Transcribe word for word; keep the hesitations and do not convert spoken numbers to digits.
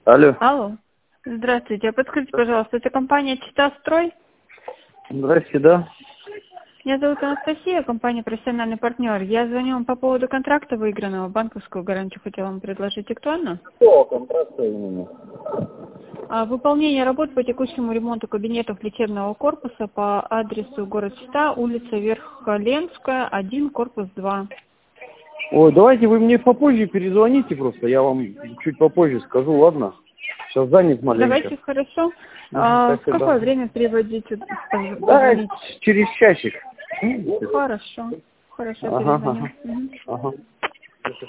Алло. Алло. Здравствуйте. А подскажите, пожалуйста, это компания «Чита-строй»? Здрасте, да. Меня зовут Анастасия, компания «Профессиональный партнер». Я звоню вам по поводу контракта выигранного. Банковскую гарантию хотела вам предложить. Актуально? Что контракта именно? А, выполнение работ по текущему ремонту кабинетов лечебного корпуса по адресу город Чита, улица Верхоленская, один, корпус два. Ой, давайте вы мне попозже перезвоните просто, я вам чуть попозже скажу, ладно? Сейчас занят маленько. Давайте, хорошо. Ну, А, в спасибо. какое время переводите? Да, через часик. Хорошо. Хорошо, Ага, перезвоню. ага, Мгм. ага.